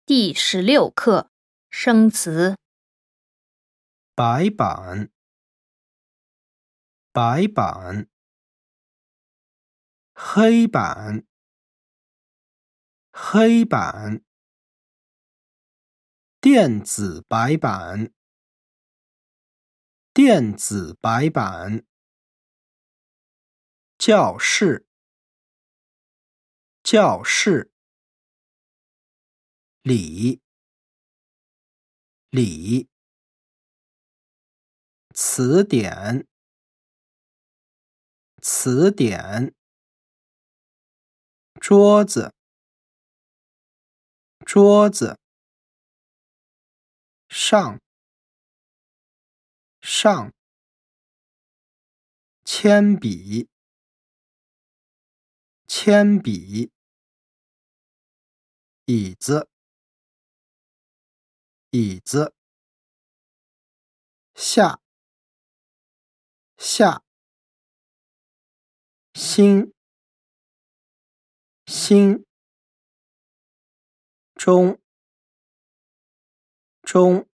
第16课生词。 白板，白板，黑板，黑板，电子白板，电子白板，教室，教室，里，里，词典，词典，桌子，桌子，上，上，铅笔，铅笔，椅子，椅子，下，下，心，心，中，中。